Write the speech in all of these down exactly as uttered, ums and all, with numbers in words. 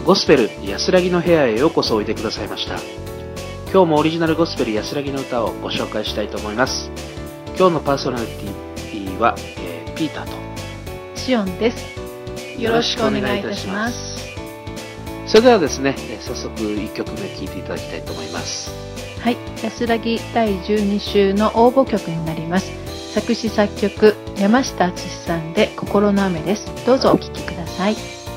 ゴスペル安らぎの部屋へようこそおいでくださいました。今日もオリジナルゴスペル安らぎの歌をご紹介したいと思います。今日のパーソナリティは、えー、ピーターとシオンです。よろしくお願いいたします。 それではですね、早速いっきょくめ聴いていただきたいと思います。 はい、安らぎだいじゅうに週の応募曲になります。作詞作曲山下敦さんで心の雨です。どうぞお聴きください。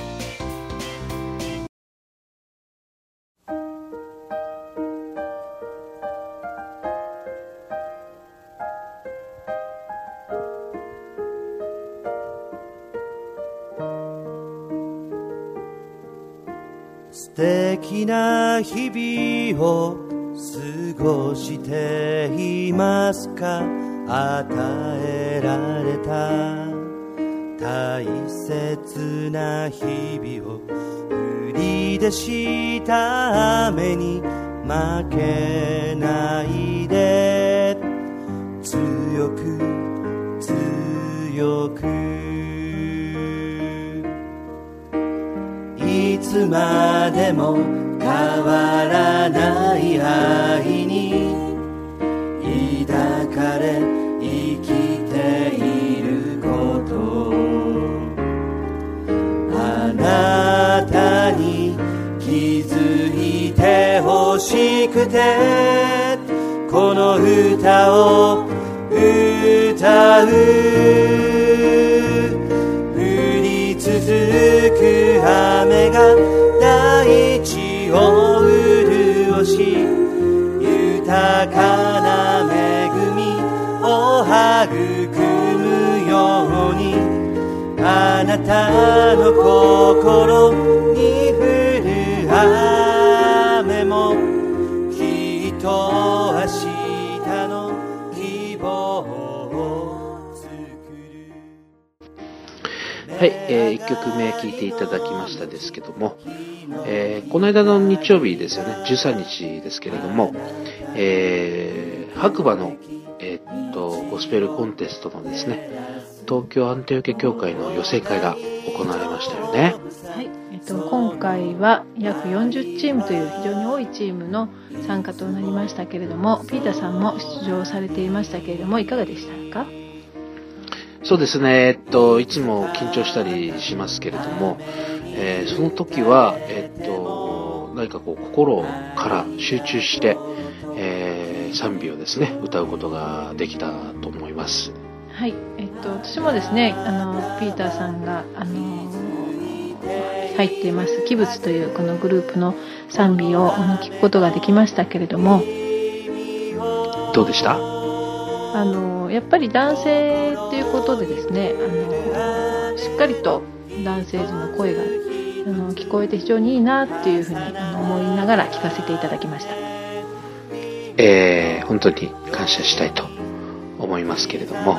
素敵な日々を過ごしていますか。与えられた大切な日々を降り出した雨に負けないで、強く強くいつまでも変わらない愛に抱かれ生きていること、あなたに気づいてほしくてこの歌を歌う。降り続く雨が大地を潤し、豊かな恵みを育むように、あなたの心に降る雨もきっと明日の希望を作る。 はい、えー、いっきょくめ聴いていただきましたですけども、えー、この間の日曜日ですよね、じゅうさんにちですけれども、えー、白馬の、えー、っとゴスペルコンテストのですね、東京アンテオケ教会の予選会が行われましたよね。 はい、えっと、今回は約よんじゅうチームという非常に多いチームの参加となりましたけれども、ピーターさんも出場されていましたけれども、いかがでしたか？ そうですね、えっと、いつも緊張したりしますけれども、えー、その時は、えっと、何かこう心から集中して、えー、賛美をですね、歌うことができたと思います。 はい、えっと、私もですね、あのピーターさんが、あの入っていますキブツというこのグループの賛美を聞くことができましたけれども、 どうでした？ あのやっぱり男性っていうことでですね、あのしっかりと男性陣の声があの聞こえて非常にいいなっていうふうにあの思いながら聞かせていただきました。 えー、本当に感謝したいと思いますけれども、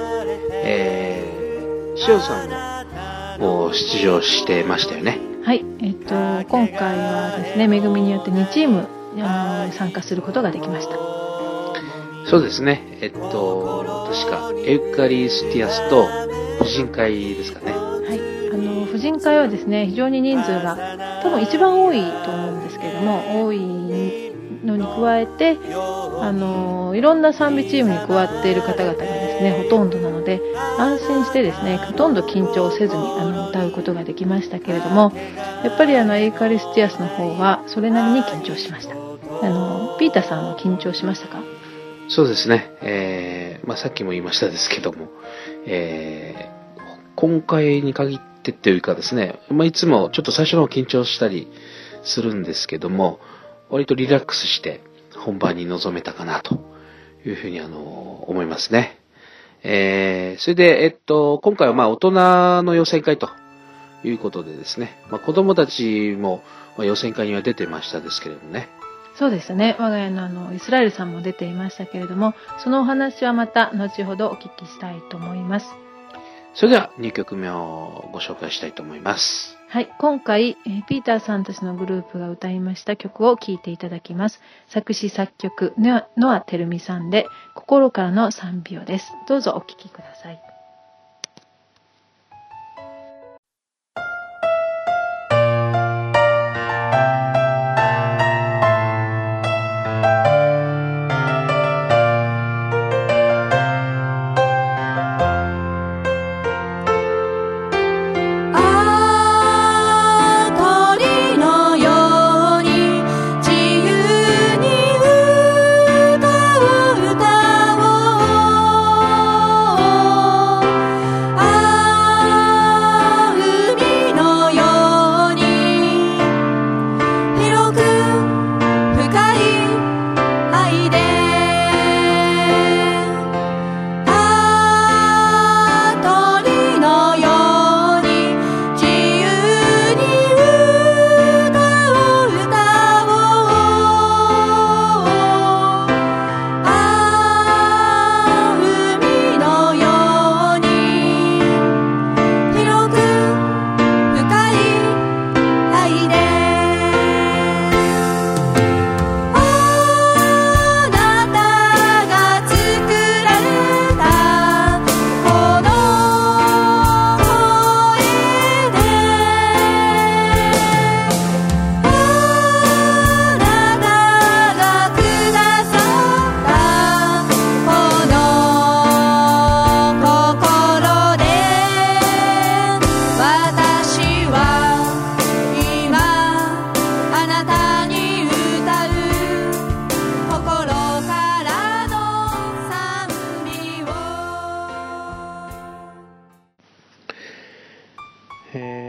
えー、塩さんも出場してましたよね。 はい、えっと今回はですね、恵みによってにチームあの参加することができました。 そうですね、えっと確かエウカリスティアスと婦人会ですかね。 はい、あの婦人会はですね、非常に人数が多分一番多いと思うんですけれども、多いのに加えて、あのいろんな賛美チームに加わっている方々がですね、ほとんどなので、安心してですね、ほとんど緊張せずにあの歌うことができましたけれども、やっぱりあのエイカリスティアスの方はそれなりに緊張しました。あのピーターさんは緊張しましたか？ そうですね、えーまあ、さっきも言いましたですけども、えー、今回に限ってというかですね、まあ、いつもちょっと最初の方緊張したりするんですけども、割とリラックスして本番に臨めたかなというふうにあの思いますね。えー、それで、えっと、今回はまあ大人の予選会ということでですね、まあ、子供たちも予選会には出てましたですけれどもね。 そうですね、我が家のあのイスラエルさんも出ていましたけれども、そのお話はまた後ほどお聞きしたいと思います。 それではにきょくめをご紹介したいと思います。 はい、今回、えー、ピーターさんたちのグループが歌いました曲を聴いていただきます。作詞作曲ノアテルミさんで心からの賛美をです。どうぞお聴きください。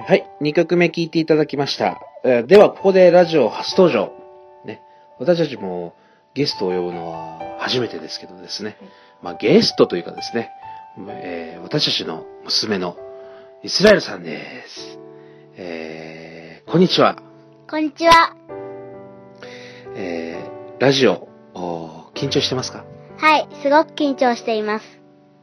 はい、にきょくめ聴いていただきました。えー、では、ここでラジオ初登場。ね、私たちもゲストを呼ぶのは初めてですけどですね。まあ、ゲストというかですね、えー、私たちの娘のイスラエルさんです。えー、こんにちは。 こんにちは。 えー、ラジオ、緊張してますか？ はい、すごく緊張しています。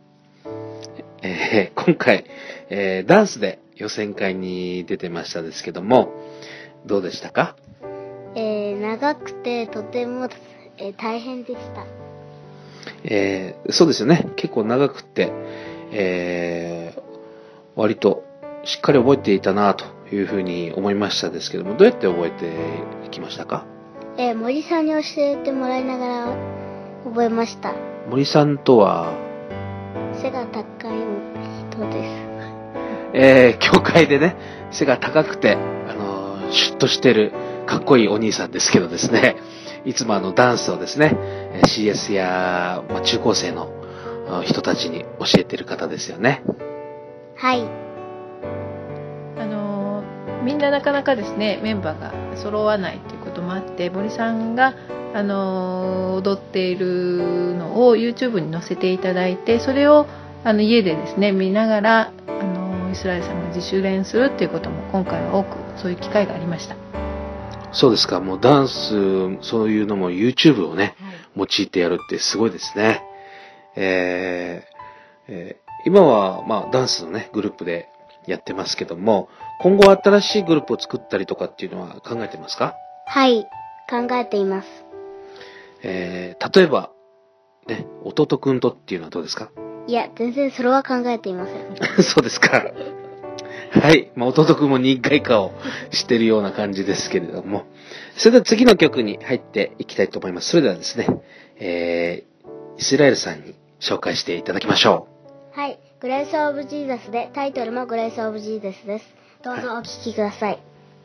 えー、今回、えー、ダンスで予選会に出てましたですけども、どうでしたか？ えー、長くてとても、えー、大変でした。 えー、そうですよね。結構長くて、えー、割としっかり覚えていたなというふうに思いましたですけども、どうやって覚えていきましたか？ えー、森さんに教えてもらいながら覚えました。 森さんとは背が高い人です。 えー、教会でね、背が高くて、あのー、シュッとしてるかっこいいお兄さんですけどですね、いつもあのダンスをですね、シーエス や、まあ、中高生の人たちに教えてる方ですよね。 はい。 あのー、みんななかなかですね、メンバーが揃わないということもあって、森さんが、あのー、踊っているのを YouTube に載せていただいて、それをあの家でですね、見ながら、あのー、イスラエルさんが自主練するっていうことも今回は多くそういう機会がありました。 そうですか。もうダンス、そういうのも YouTube をね、はい、用いてやるってすごいですね。えーえー、今は、まあ、ダンスのね、グループでやってますけども、今後新しいグループを作ったりとかっていうのは考えてますか？ はい、考えています。 えー、例えば、ね、弟くんとっていうのはどうですか？ いや、全然それは考えていません。そうですか。はい。まあ、弟くんも人間化をしてるような感じですけれども。それでは次の曲に入っていきたいと思います。それではですね、えー、イスラエルさんに紹介していただきましょう。はい。グレイス・オブ・ジーザスで、タイトルもグレイス・オブ・ジーザスです。どうぞお聴きください。はい。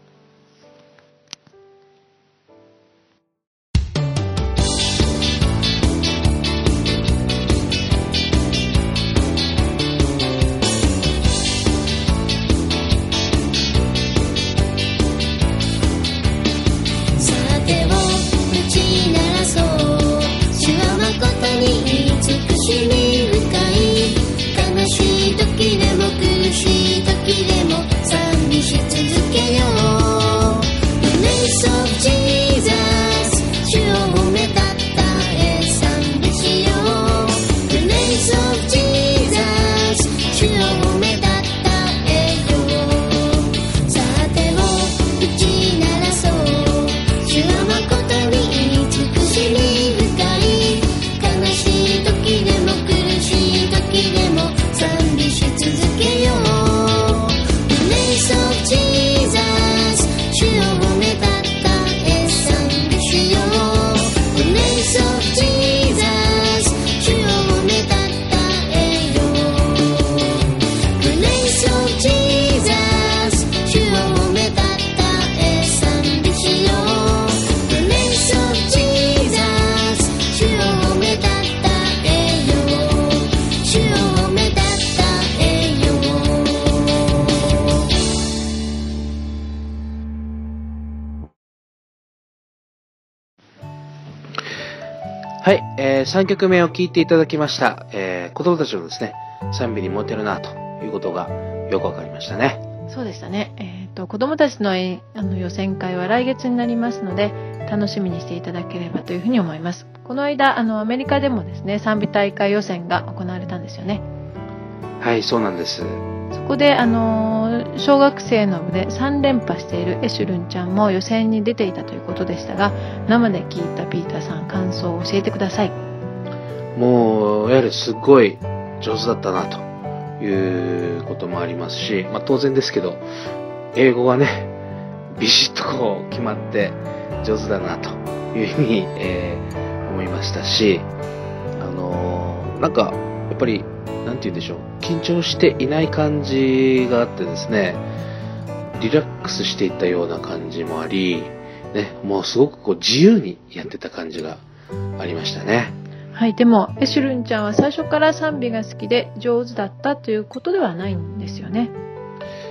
はい、えー、さんきょくめを聴いていただきました。えー、子供たちのですね、賛美にモテるなということがよくわかりましたね。 そうでしたね。えっと、子供たちの、あの予選会は来月になりますので、楽しみにしていただければというふうに思います。この間、あの、アメリカでもですね、賛美大会予選が行われたんですよね。 はい、そうなんです。 そこで、あの、小学生の部でさん連覇しているエシュルンちゃんも予選に出ていたということでしたが、生で聞いたピーターさん、感想を教えてください。 もう、やはりすごい上手だったなということもありますし、まあ当然ですけど、英語がね、ビシッとこう決まって上手だなというふうに、えー、思いましたし、あのー、なんか、やっぱり、なんて言うんでしょう、緊張していない感じがあってですね、リラックスしていったような感じもあり、ね、もうすごくこう自由にやってた感じがありましたね。 はい、でもエシュルンちゃんは最初から賛美が好きで上手だったということではないんですよね。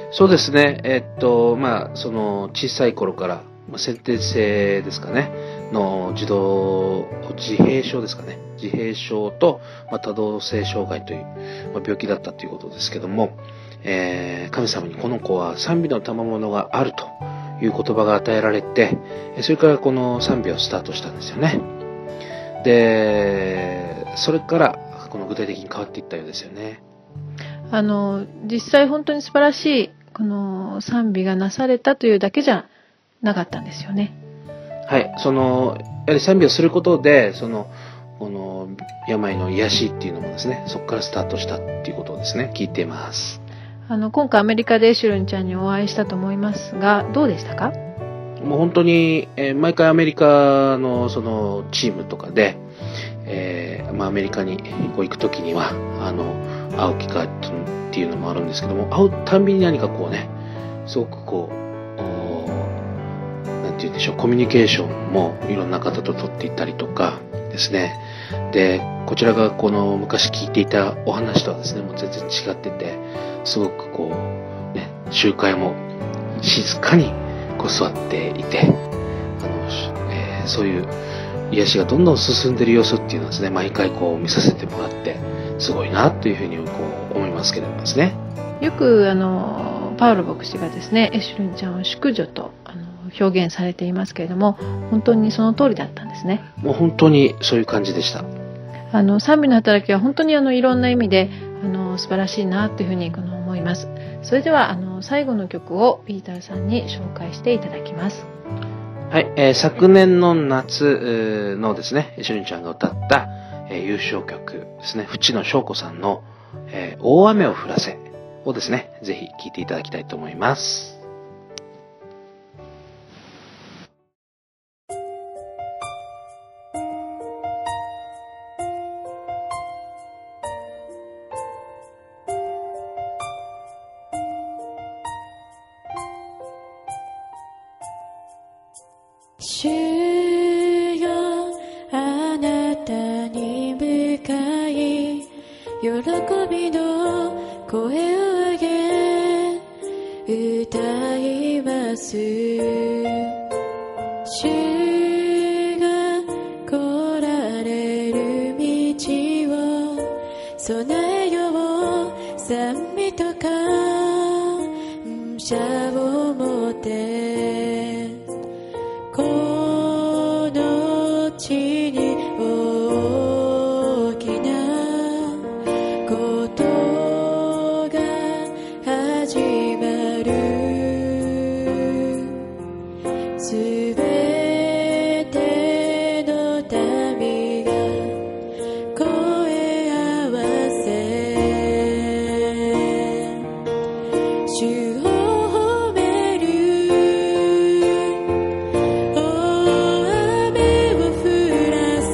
そうですね。えっと、まあ、その、小さい頃から、まあ、先天性ですかね、の自動、自閉症ですかね。自閉症と、まあ、多動性障害という、まあ、病気だったということですけども、えー、神様にこの子は賛美の賜物があるという言葉が与えられて、それからこの賛美をスタートしたんですよね。で、それからこの具体的に変わっていったようですよね。 あの実際本当に素晴らしいこの賛美がなされたというだけじゃなかったんですよね。 はい、そのやはり賛美をすることでそのこの病の癒しっていうのもですね、そこからスタートしたっていうことをですね、聞いています。 あの今回アメリカでエシュルンちゃんにお会いしたと思いますが、どうでしたか？ もう本当に、えー、毎回アメリカのそのチームとかで、えーまあ、アメリカにこう行くときにはあの会う機会っていうのもあるんですけども、会うたんびに何かこうね、すごくこう、なんて言うんでしょう、コミュニケーションもいろんな方と取っていったりとかですね。で、こちらがこの昔聞いていたお話とはですね、もう全然違ってて、すごくこう、ね、集会も静かにこう座っていて、あの、えー、そういう癒しがどんどん進んでいる様子っていうのはですね、毎回こう見させてもらって、すごいなというふうにこう思いますけれどもですね。 よくあのパウロ牧師がですね、エシュルンちゃんを淑女とあの表現されていますけれども、本当にその通りだったんですね。 もう本当にそういう感じでした。 あの賛美の働きは本当にあのいろんな意味であの素晴らしいなというふうにこの思います。それではあの最後の曲をピーターさんに紹介していただきます。 はい、えー、昨年の夏のですね、エシュルンちゃんが歌った、えー、優勝曲ですね、淵野翔子さんの、えー、大雨を降らせをですね、ぜひ聴いていただきたいと思います。 主よ、あなたに向かい喜びの声を上げ歌います。主が来られる道を備えよう。賛美と感謝を持ってこの地に大きなことが始まる。すべての民が声合わせ主を褒める。大雨を降ら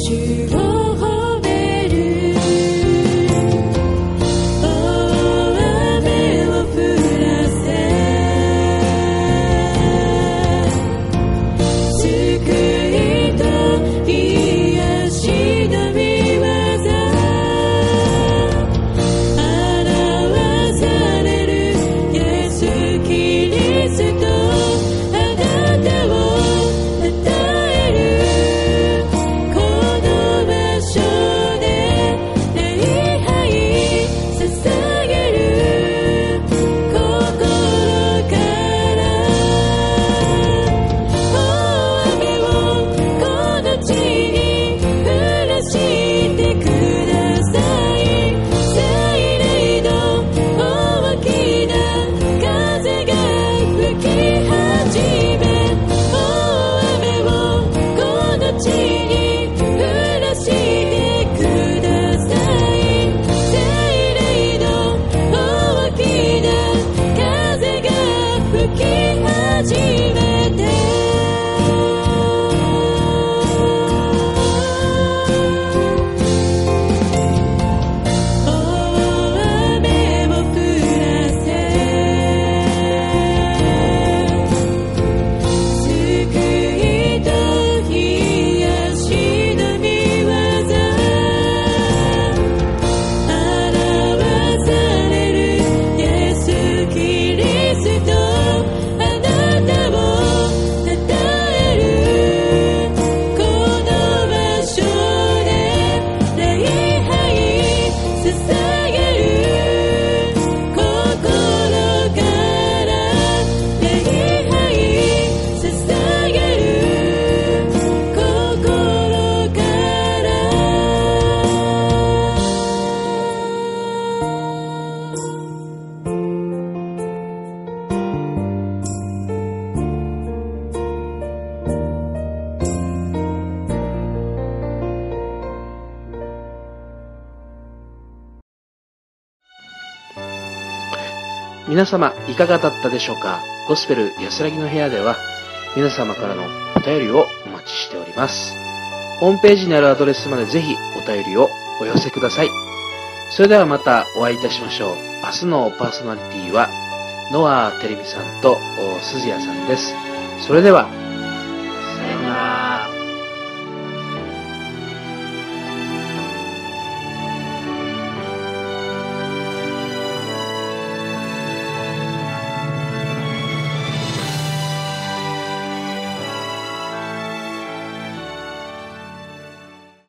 皆様いかがだったでしょうか。ゴスペル安らぎの部屋では皆様からのお便りをお待ちしております。ホームページにあるアドレスまでぜひお便りをお寄せください。それではまたお会いいたしましょう。明日のパーソナリティはノアテレビさんと鈴谷さんです。それでは。